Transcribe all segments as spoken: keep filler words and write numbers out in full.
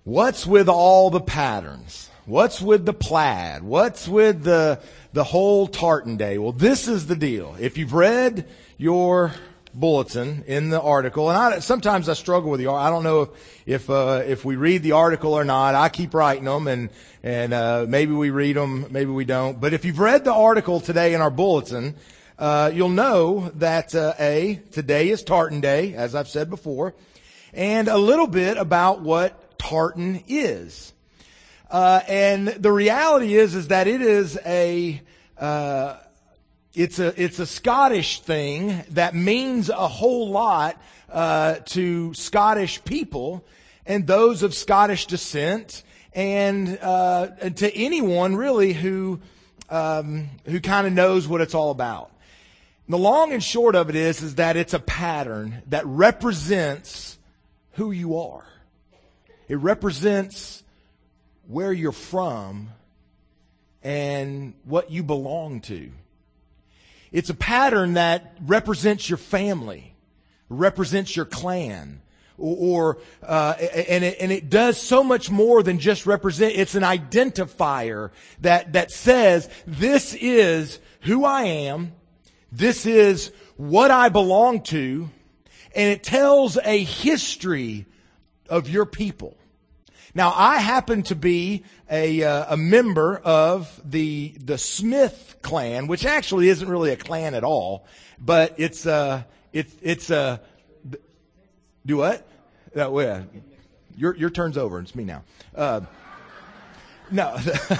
What's with all the patterns? What's with the plaid? What's with the the whole tartan day? Well, this is the deal. If you've read your bulletin in the article, and I, sometimes I struggle with the I don't know if if, uh, if we read the article or not. I keep writing them, and and uh, maybe we read them, maybe we don't. But if you've read the article today in our bulletin, uh, you'll know that uh, a today is Tartan Day, as I've said before, and a little bit about what tartan is. Uh, and the reality is, is that it is a, uh, it's a, it's a Scottish thing that means a whole lot, uh, to Scottish people and those of Scottish descent and, uh, and to anyone really who, um, who kind of knows what it's all about. The long and short of it is, is that it's a pattern that represents who you are. It represents where you're from and what you belong to. It's a pattern that represents your family, represents your clan, or, or uh, and it, and it does so much more than just represent. It's an identifier that that says this is who I am, this is what I belong to, and it tells a history of your people. Now, I happen to be a uh, a member of the the Smith clan, which actually isn't really a clan at all, but it's uh it's it's a uh, do what? Uh, well, your your turn's over. It's me now. Uh, no,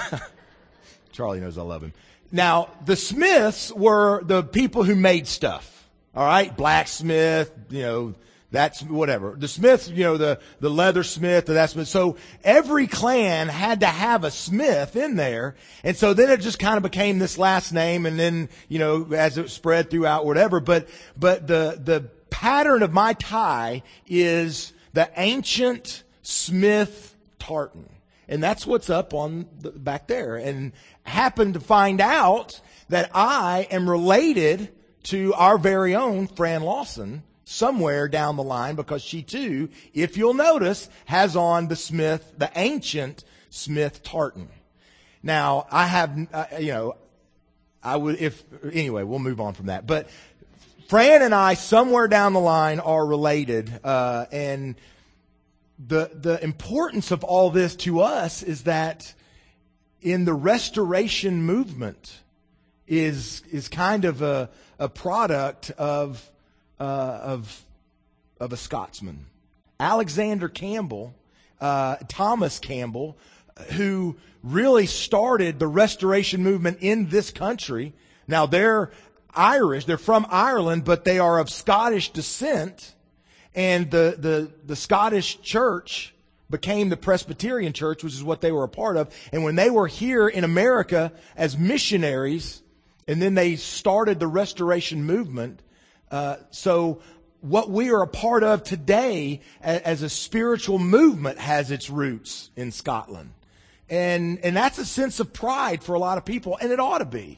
Charlie knows I love him. Now, the Smiths were the people who made stuff. All right, blacksmith, you know. That's whatever. The Smiths, you know, the, the leather smith, the that smith. So every clan had to have a Smith in there. And so then it just kind of became this last name, and then, you know, as it spread throughout whatever. But, but the, the pattern of my tie is the ancient Smith tartan. And that's what's up on the, back there. And happened to find out that I am related to our very own Fran Lawson somewhere down the line, because she too, if you'll notice, has on the Smith, the ancient Smith tartan. Now, I have, uh, you know, I would, if, anyway, we'll move on from that. But Fran and I, somewhere down the line, are related, uh, and the, the importance of all this to us is that in the Restoration movement is, is kind of a, a product of, Uh, of of a Scotsman, Alexander Campbell, uh, Thomas Campbell, who really started the Restoration movement in this country. Now, they're Irish, they're from Ireland, but they are of Scottish descent, and the the the Scottish church became the Presbyterian church, which is what they were a part of. And when they were here in America as missionaries, and then they started the Restoration movement. Uh, so what we are a part of today as, as a spiritual movement has its roots in Scotland. And, and that's a sense of pride for a lot of people, and it ought to be.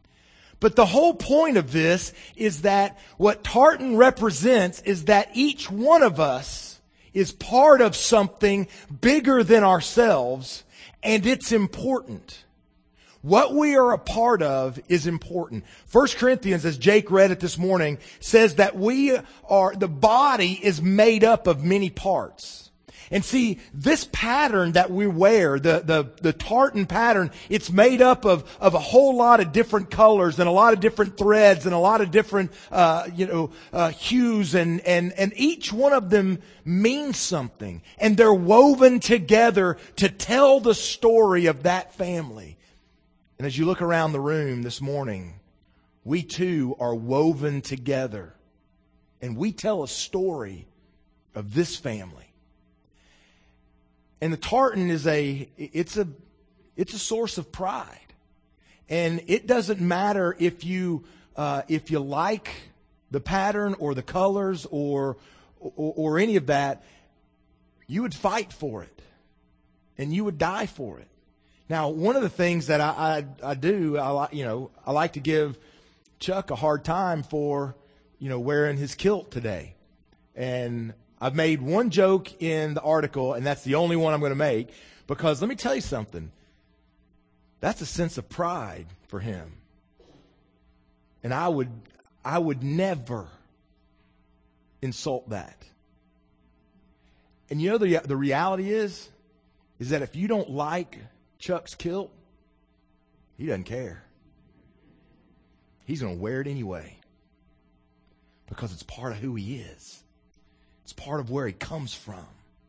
But the whole point of this is that what tartan represents is that each one of us is part of something bigger than ourselves, and it's important. What we are a part of is important. First Corinthians, as Jake read it this morning, says that we are, the body is made up of many parts. And see, this pattern that we wear, the, the, the tartan pattern, it's made up of, of a whole lot of different colors and a lot of different threads and a lot of different, uh, you know, uh, hues, and, and, and each one of them means something. And they're woven together to tell the story of that family. And as you look around the room this morning, we too are woven together. And we tell a story of this family. And the tartan is a, it's a, it's a source of pride. And it doesn't matter if you, uh, if you like the pattern or the colors or, or, or any of that, you would fight for it. And you would die for it. Now, one of the things that I, I, I do, I like, you know, I like to give Chuck a hard time for, you know, wearing his kilt today. And I've made one joke in the article, and that's the only one I'm going to make, because let me tell you something. That's a sense of pride for him. And I would, I would never insult that. And you know, the, the reality is, is that if you don't like Chuck's kilt, he doesn't care. He's going to wear it anyway. Because it's part of who he is. It's part of where he comes from.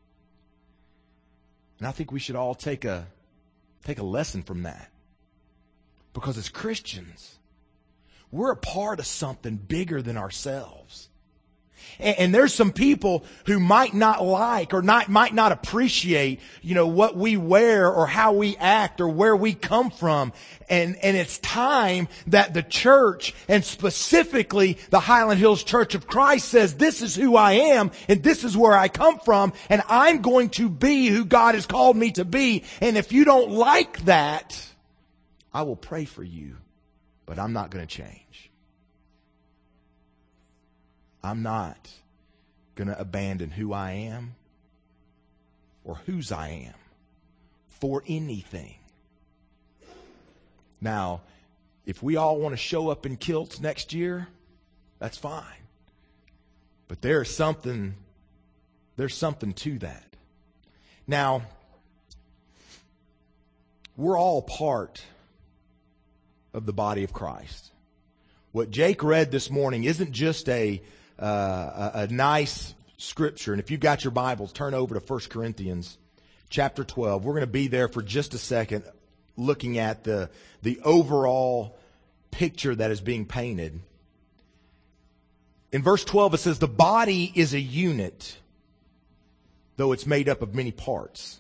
And I think we should all take a, take a lesson from that. Because as Christians, we're a part of something bigger than ourselves. And, and there's some people who might not like or not might not appreciate, you know, what we wear or how we act or where we come from. And, and it's time that the church, and specifically the Highland Hills Church of Christ, says, this is who I am and this is where I come from, and I'm going to be who God has called me to be. And if you don't like that, I will pray for you, but I'm not going to change. I'm not going to abandon who I am or whose I am for anything. Now, if we all want to show up in kilts next year, that's fine. But there's something, there's something to that. Now, we're all part of the body of Christ. What Jake read this morning isn't just a Uh, a, a nice scripture. And if you've got your Bibles, turn over to First Corinthians chapter twelve. We're going to be there for just a second, looking at the, the overall picture that is being painted. In verse twelve, it says, the body is a unit, though it's made up of many parts.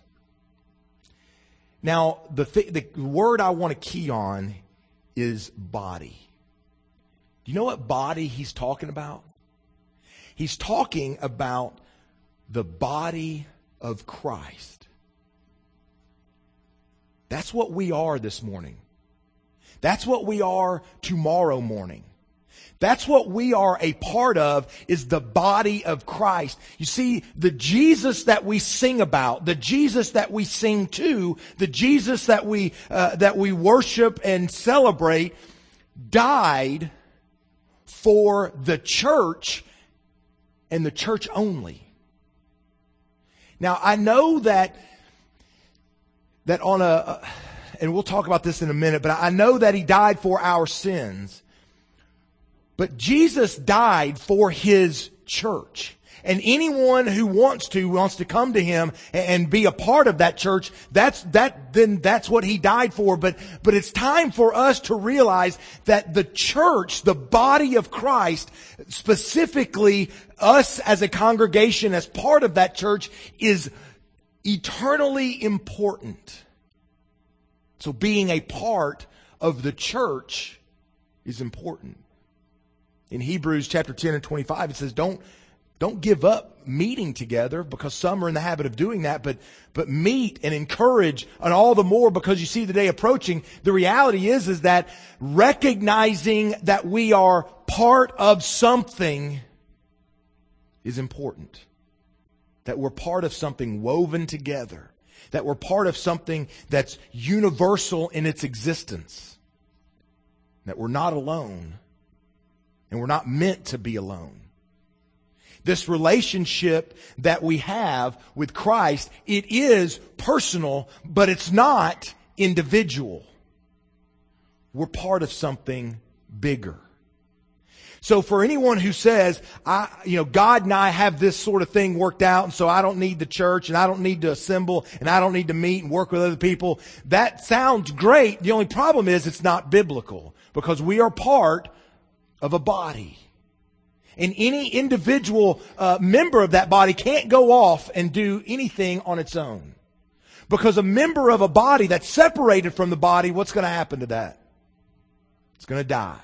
Now, the, th- the word I want to key on is body. Do you know what body he's talking about? He's talking about the body of Christ. That's what we are this morning. That's what we are tomorrow morning. That's what we are a part of, is the body of Christ. You see, the Jesus that we sing about, the Jesus that we sing to, the Jesus that we uh, that we worship and celebrate, died for the church, and the church only. Now, I know that that on a, and we'll talk about this in a minute, but I know that he died for our sins. But Jesus died for his church. And anyone who wants to, wants to come to him and be a part of that church, that's, that, then that's what he died for. But, but it's time for us to realize that the church, the body of Christ, specifically us as a congregation, as part of that church, is eternally important. So being a part of the church is important. In Hebrews chapter ten and twenty-five, it says, don't, Don't give up meeting together, because some are in the habit of doing that, but, but meet and encourage, and all the more because you see the day approaching. The reality is, is that recognizing that we are part of something is important. That we're part of something woven together. That we're part of something that's universal in its existence. That we're not alone. And we're not meant to be alone. This relationship that we have with Christ, it is personal, but it's not individual. We're part of something bigger. So for anyone who says, I, you know, God and I have this sort of thing worked out, and so I don't need the church, and I don't need to assemble, and I don't need to meet and work with other people, that sounds great. The only problem is it's not biblical, because we are part of a body. And any individual uh, member of that body can't go off and do anything on its own. Because a member of a body that's separated from the body, what's going to happen to that? It's going to die.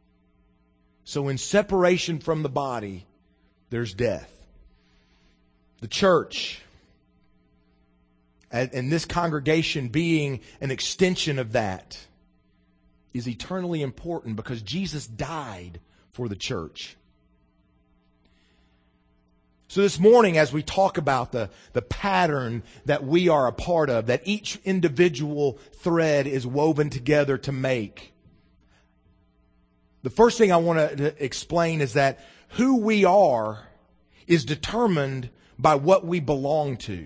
So in separation from the body, there's death. The church, and this congregation being an extension of that, is eternally important because Jesus died for the church. So this morning, as we talk about the, the pattern that we are a part of, that each individual thread is woven together to make, the first thing I want to explain is that who we are is determined by what we belong to.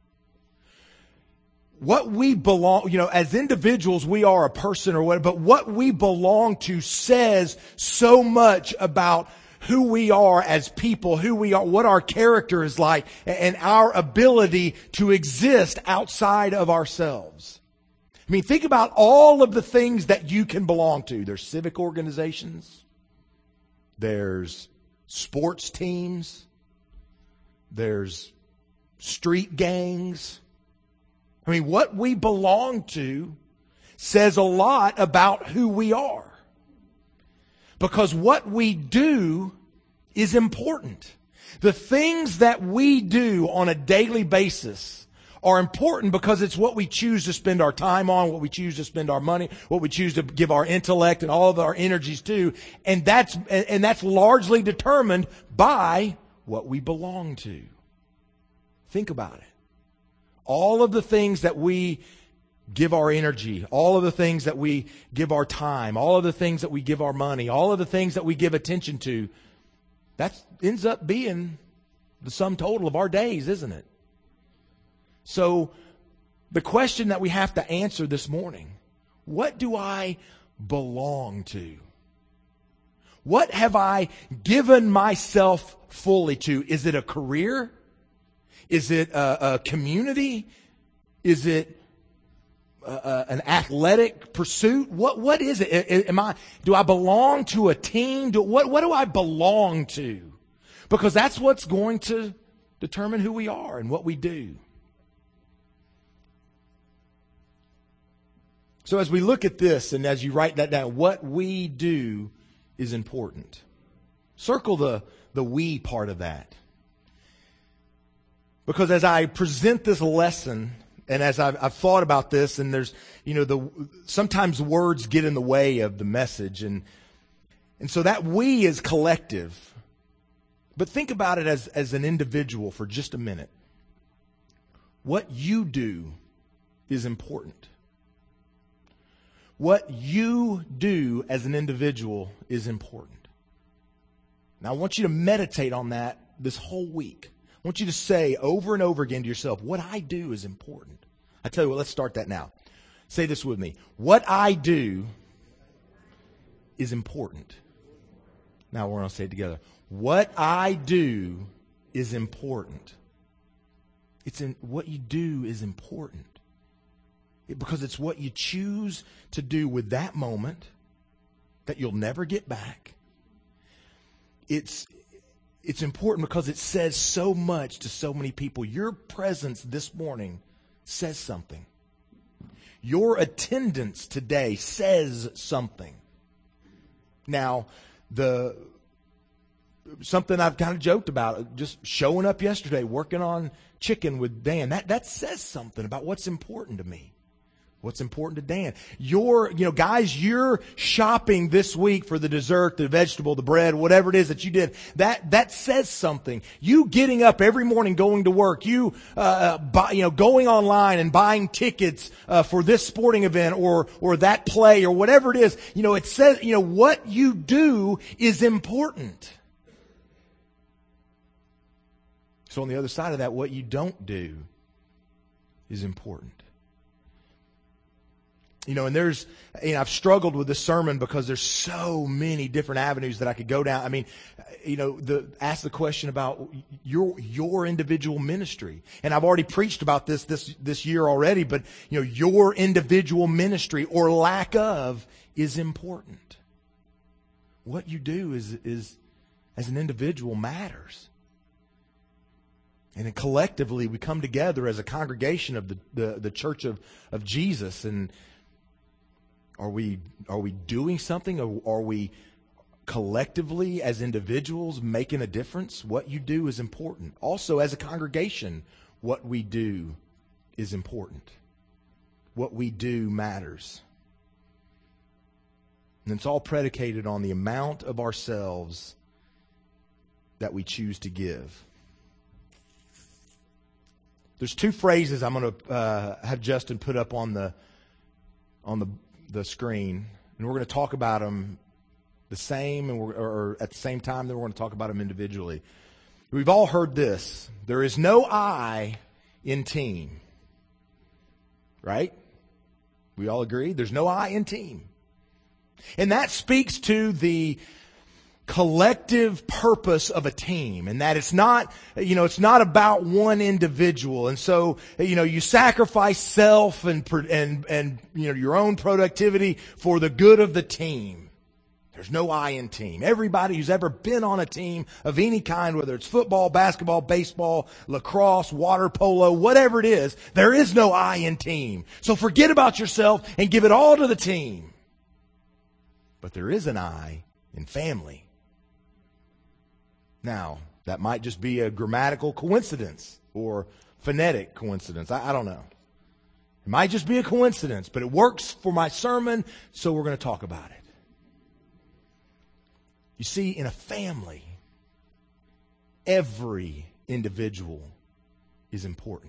What we belong, you know, as individuals, we are a person or whatever, but what we belong to says so much about who we are as people, who we are, what our character is like, and our ability to exist outside of ourselves. I mean, think about all of the things that you can belong to. There's civic organizations. There's sports teams. There's street gangs. I mean, what we belong to says a lot about who we are. Because what we do is important. The things that we do on a daily basis are important because it's what we choose to spend our time on, what we choose to spend our money, what we choose to give our intellect and all of our energies to. And that's, and that's largely determined by what we belong to. Think about it. All of the things that we give our energy, all of the things that we give our time, all of the things that we give our money, all of the things that we give attention to, that ends up being the sum total of our days, isn't it? So the question that we have to answer this morning, what do I belong to? What have I given myself fully to? Is it a career? Is it a, a community? Is it a, a, an athletic pursuit? What what is it? Am I? Do I belong to a team? Do, what what do I belong to? Because that's what's going to determine who we are and what we do. So as we look at this and as you write that down, what we do is important. Circle the the we part of that. Because as I present this lesson, and as I've, I've thought about this, and there's, you know, the sometimes words get in the way of the message, and and so that we is collective. But think about it as, as an individual for just a minute. What you do is important. What you do as an individual is important. Now I want you to meditate on that this whole week. I want you to say over and over again to yourself, what I do is important. I tell you what, let's start that now. Say this with me. What I do is important. Now we're going to say it together. What I do is important. It's in what you do is important. It, because it's what you choose to do with that moment that you'll never get back. It's It's important because it says so much to so many people. Your presence this morning says something. Your attendance today says something. Now, the something I've kind of joked about, just showing up yesterday, working on chicken with Dan, that, that says something about what's important to me. What's important to Dan? Your, you know, guys, you're shopping this week for the dessert, the vegetable, the bread, whatever it is that you did. That, that says something. You getting up every morning, going to work, you, uh, buy, you know, going online and buying tickets, uh, for this sporting event or, or that play or whatever it is. You know, it says, you know, what you do is important. So on the other side of that, what you don't do is important. You know, and there's, you know, I've struggled with this sermon because there's so many different avenues that I could go down. I mean, you know, the, ask the question about your, your individual ministry. And I've already preached about this, this, this year already, but, you know, your individual ministry or lack of is important. What you do is, is, as an individual matters. And then collectively we come together as a congregation of the, the, the church of, of Jesus, and Are we are we doing something, or are we collectively as individuals making a difference? What you do is important. Also, as a congregation, what we do is important. What we do matters. And it's all predicated on the amount of ourselves that we choose to give. There's two phrases I'm going to uh, have Justin put up on the on the the screen, and we're going to talk about them the same, and we're, or at the same time. Then we're going to talk about them individually. We've all heard this: there is no I in team. Right? We all agree? There's no I in team. And that speaks to the collective purpose of a team, and that it's not, you know, it's not about one individual. And so, you know, you sacrifice self and, and, and, you know, your own productivity for the good of the team. There's no I in team. Everybody who's ever been on a team of any kind, whether it's football, basketball, baseball, lacrosse, water polo, whatever it is, there is no I in team. So forget about yourself and give it all to the team. But there is an I in family. Now, that might just be a grammatical coincidence or phonetic coincidence. I, I don't know. It might just be a coincidence, but it works for my sermon, so we're going to talk about it. You see, in a family, every individual is important.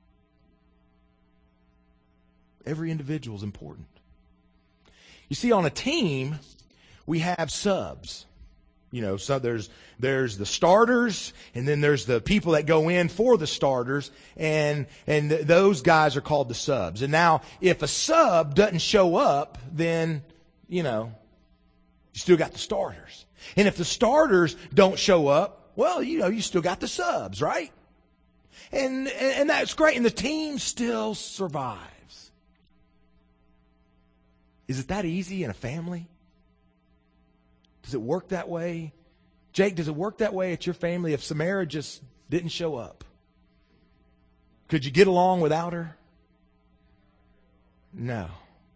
Every individual is important. You see, on a team, we have subs. You know, so there's there's the starters, and then there's the people that go in for the starters, and and th- those guys are called the subs. And now, if a sub doesn't show up, then, you know, you still got the starters. And if the starters don't show up, well, you know, you still got the subs, right? And and that's great, and the team still survives. Is it that easy in a family? Does it work that way? Jake, does it work that way at your family if Samara just didn't show up? Could you get along without her? No.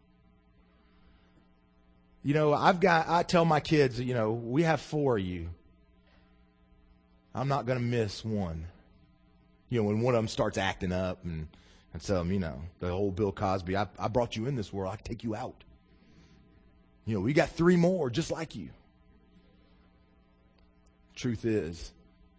You know, I've got, I tell my kids, you know, we have four of you. I'm not going to miss one. You know, when one of them starts acting up and, and tell them, you know, the whole Bill Cosby, I, I brought you in this world, I can take you out. You know, we got three more just like you. Truth is,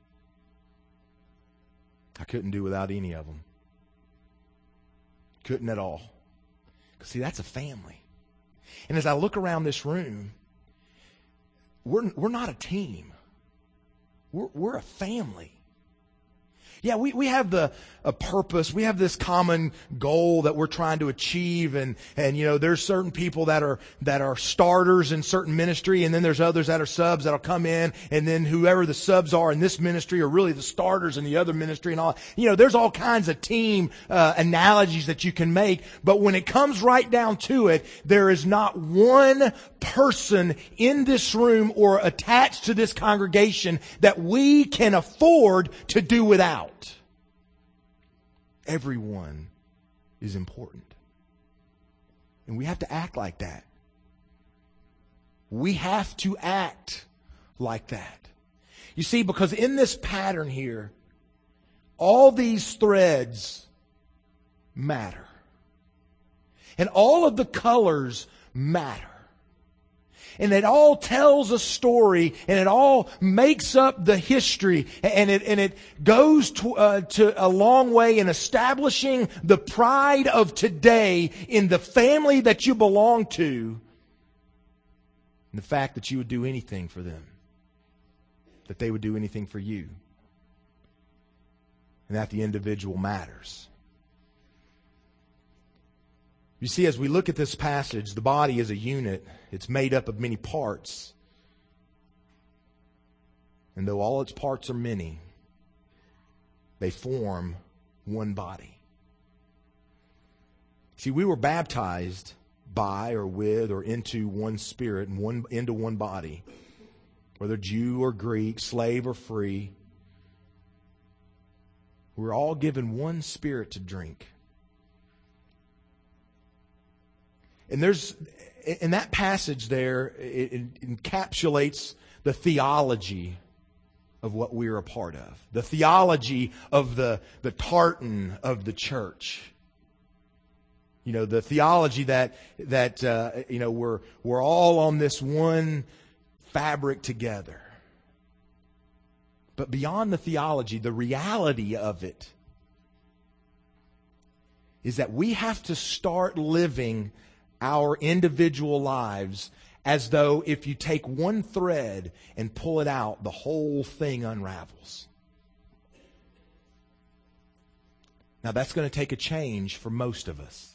I couldn't do without any of them. Couldn't at all. Because, see, that's a family. And as I look around this room, we're, we're not a team. We're, we're a family. Yeah, we, we have the a purpose. We have this common goal that we're trying to achieve, and and you know, there's certain people that are that are starters in certain ministry, and then there's others that are subs that'll come in, and then whoever the subs are in this ministry are really the starters in the other ministry, and all. You know, there's all kinds of team uh, analogies that you can make, but when it comes right down to it, there is not one person in this room or attached to this congregation that we can afford to do without. Everyone is important. And we have to act like that. We have to act like that. You see, because in this pattern here, all these threads matter. And all of the colors matter. And it all tells a story, and it all makes up the history, and it and it goes to, uh, to a long way in establishing the pride of today in the family that you belong to, and the fact that you would do anything for them, that they would do anything for you, and that the individual matters. You see, as we look at this passage, the body is a unit. It's made up of many parts. And though all its parts are many, they form one body. See, we were baptized by or with or into one spirit and one into one body. Whether Jew or Greek, slave or free, we're all given one spirit to drink. And there's, in that passage there, it, it encapsulates the theology of what we're a part of. The theology of the, the tartan of the church. You know, the theology that, that uh, you know, we're, we're all on this one fabric together. But beyond the theology, the reality of it is that we have to start living our individual lives as though if you take one thread and pull it out, the whole thing unravels. Now, that's going to take a change for most of us.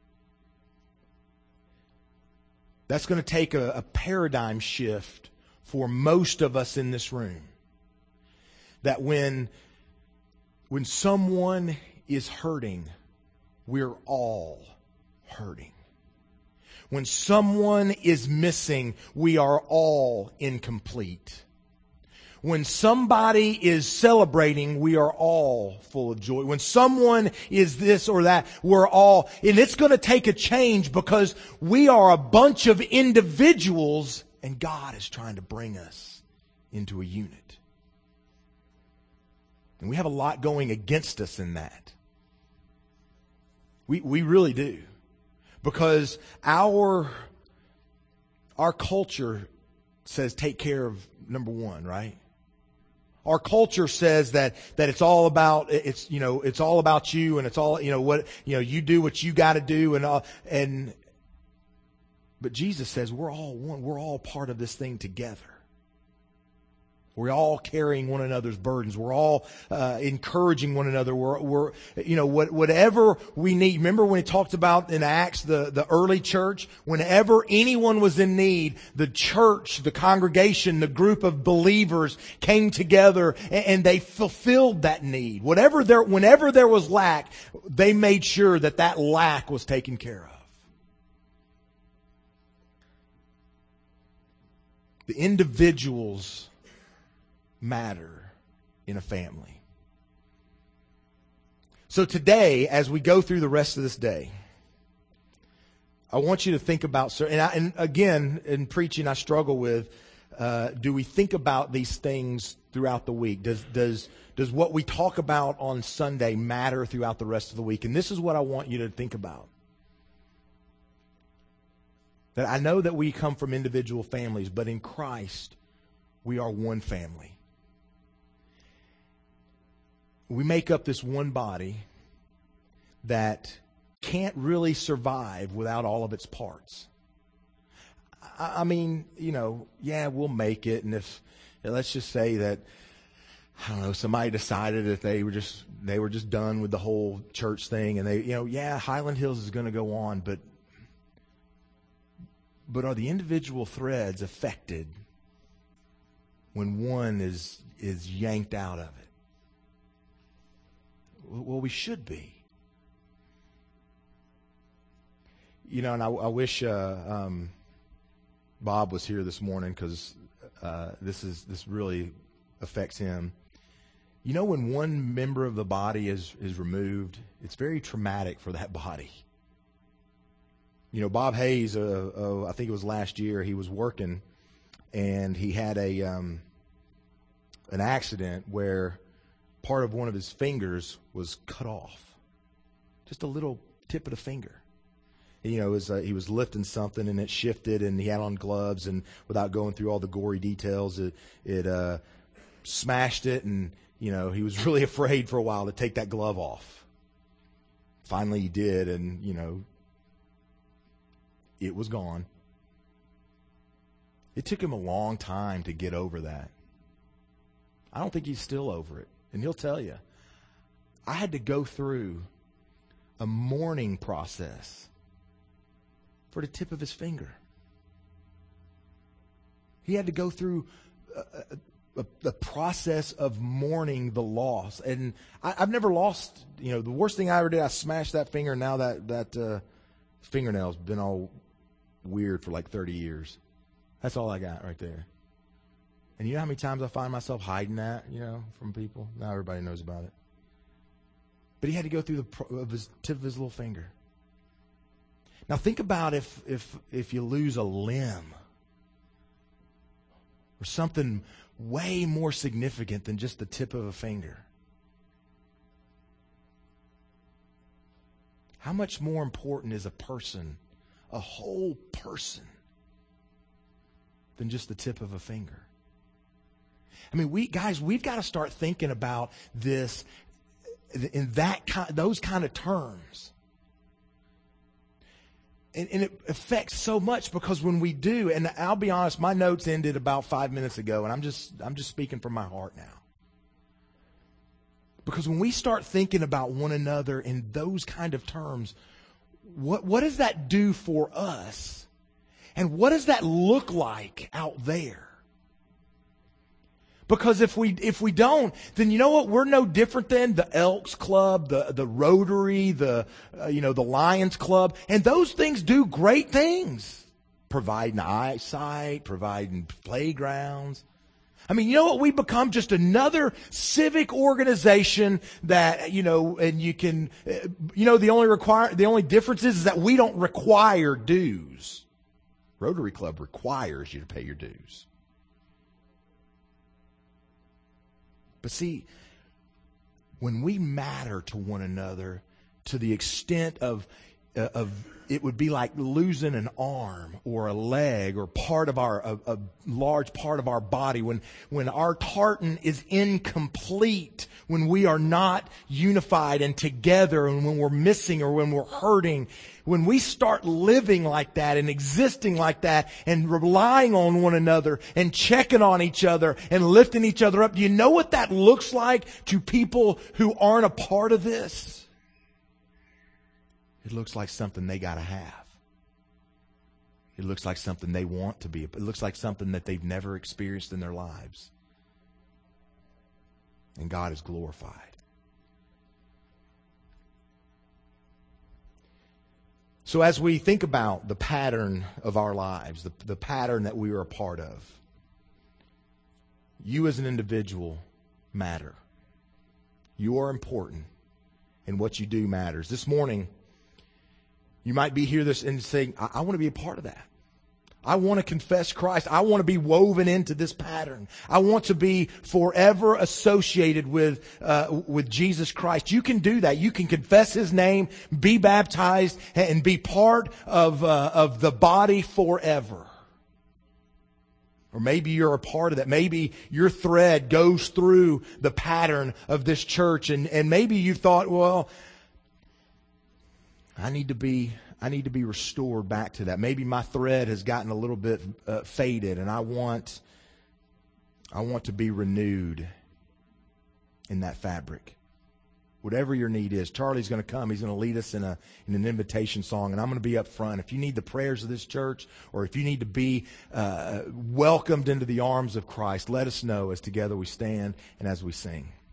That's going to take a, a paradigm shift for most of us in this room. That when, when someone is hurting, we're all hurting. When someone is missing, we are all incomplete. When somebody is celebrating, we are all full of joy. When someone is this or that, we're all, and it's going to take a change because we are a bunch of individuals and God is trying to bring us into a unit. And we have a lot going against us in that. We we really do. Because our our culture says take care of number one, right? Our culture says that that it's all about it's you know it's all about you and it's all you know what you know you do what you got to do and all and but Jesus says we're all one. We're all part of this thing together. We're all carrying one another's burdens. We're all uh, encouraging one another. We're, we're, you know, what, whatever we need. Remember when he talked about in Acts the, the early church? Whenever anyone was in need, the church, the congregation, the group of believers came together and, and they fulfilled that need. Whatever there, whenever there was lack, they made sure that that lack was taken care of. The individuals matter in a family. So today, as we go through the rest of this day, I want you to think about, and, I, and again, in preaching, I struggle with, uh, do we think about these things throughout the week? Does, does, does what we talk about on Sunday matter throughout the rest of the week? And this is what I want you to think about. That I know that we come from individual families, but in Christ, we are one family. We make up this one body that can't really survive without all of its parts. I, I mean, you know, yeah, we'll make it. And if, let's just say that, I don't know, somebody decided that they were just, they were just done with the whole church thing and they, you know, yeah, Highland Hills is going to go on, but, but are the individual threads affected when one is, is yanked out of it? Well, we should be. You know, and I, I wish uh, um, Bob was here this morning because uh, this is this really affects him. You know, when one member of the body is is removed, it's very traumatic for that body. You know, Bob Hayes, uh, uh, I think it was last year, he was working, and he had a um, an accident where part of one of his fingers was cut off. Just a little tip of the finger. You know, it was, uh, he was lifting something and it shifted and he had on gloves and without going through all the gory details, it, it uh, smashed it and, you know, he was really afraid for a while to take that glove off. Finally he did and, you know, it was gone. It took him a long time to get over that. I don't think he's still over it. And he'll tell you, I had to go through a mourning process for the tip of his finger. He had to go through a, a, a process of mourning the loss. And I, I've never lost, you know, the worst thing I ever did, I smashed that finger, and now that, that uh, fingernail's been all weird for like thirty years. That's all I got right there. And you know how many times I find myself hiding that, you know, from people? Now everybody knows about it. But he had to go through the pro- of his tip of his little finger. Now think about if if if you lose a limb or something way more significant than just the tip of a finger. How much more important is a person, a whole person, than just the tip of a finger? I mean, we guys, we've got to start thinking about this in that kind, those kind of terms. and, and it affects so much because when we do, and I'll be honest, my notes ended about five minutes ago, and I'm just I'm just speaking from my heart now. Because when we start thinking about one another in those kind of terms, what what does that do for us? And what does that look like out there? Because if we if we don't, then you know what? We're no different than the Elks Club, the the Rotary, the uh, you know the Lions Club, and those things do great things, providing eyesight, providing playgrounds. I mean, you know what? We become just another civic organization that you know, and you can, uh, you know, the only require the only difference is, is that we don't require dues. Rotary Club requires you to pay your dues. But see, when we matter to one another to the extent of, uh, of it would be like losing an arm or a leg or part of our, a, a large part of our body, when, when our tartan is incomplete, when we are not unified and together, and when we're missing or when we're hurting, when we start living like that and existing like that and relying on one another and checking on each other and lifting each other up, do you know what that looks like to people who aren't a part of this? It looks like something they got to have. It looks like something they want to be. It looks like something that they've never experienced in their lives. And God is glorified. So as we think about the pattern of our lives, the, the pattern that we are a part of, you as an individual matter. You are important, and what you do matters. This morning, you might be here this and saying, I, I want to be a part of that. I want to confess Christ. I want to be woven into this pattern. I want to be forever associated with uh, with Jesus Christ. You can do that. You can confess His name, be baptized, and be part of uh, of the body forever. Or maybe you're a part of that. Maybe your thread goes through the pattern of this church, and, and maybe you thought, well, I need to be I need to be restored back to that. Maybe my thread has gotten a little bit uh, faded, and I want I want to be renewed in that fabric. Whatever your need is, Charlie's going to come. He's going to lead us in a in an invitation song, and I'm going to be up front. If you need the prayers of this church, or if you need to be uh, welcomed into the arms of Christ, let us know as together we stand and as we sing.